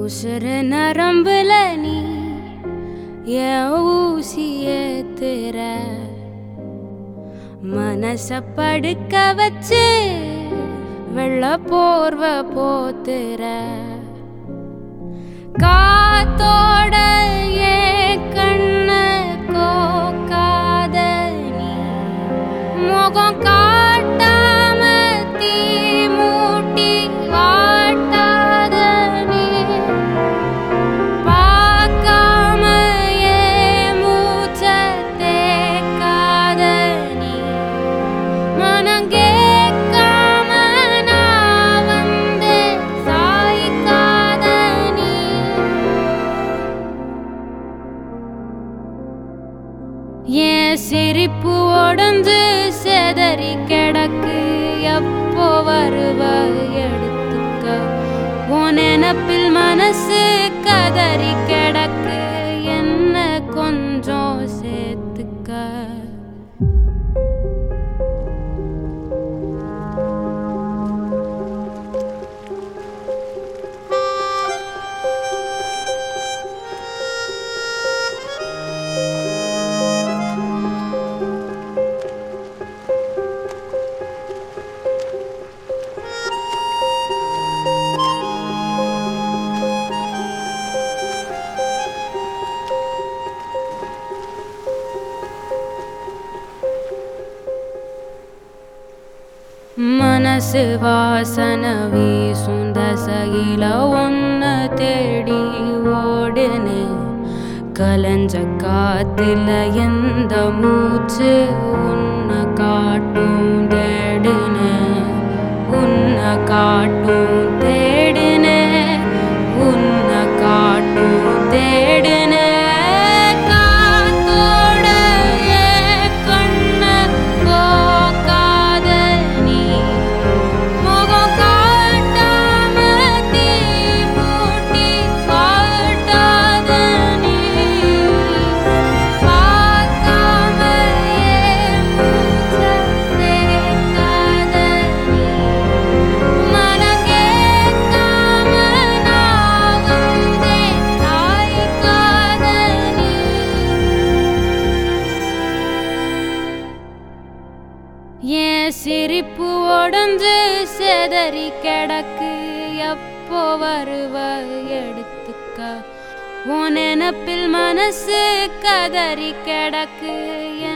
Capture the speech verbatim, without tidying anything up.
உசுறு நரம்புல நீ என் ஊசி ஏத்துற, மனச படுக்க வச்சு வெள்ள போர்வ போத்துற, காத்தோட ஏன் கண்ண கோக்காத நீ, முகம் காட்டாம தீ மூட்டி வாட்டாத நீ, பார்க்காம ஏன் மூச்ச தேக்காத நீ, மனம் கேட்காம நான் வந்து சாய்க்காத நீ. என் சிரிப்பு உடஞ்சு செதறி கிடக்கு, எப்போ வருவ எடுத்துக்க, உன் நினப்பில் மனசு கதறி கிடக்கு, என்ன கொஞ்சம் சேர்த்துக்க. மனசு வாசன வீசும் தசையில ஒன்ன தேடி ஓடுனே, கலஞ்ச காத்துல எந்த மூச்சு உன்னை காட்டும் தேடுனே, உன்னை காட்டும் தேடுனே, உன்னை காட்டும் தேடுனே. என் சிரிப்பு உடஞ்சு செதறி கிடக்கு, எப்போ வருவ எடுத்துக்க, உன் நினப்பில் மனசு கதறி கிடக்கு.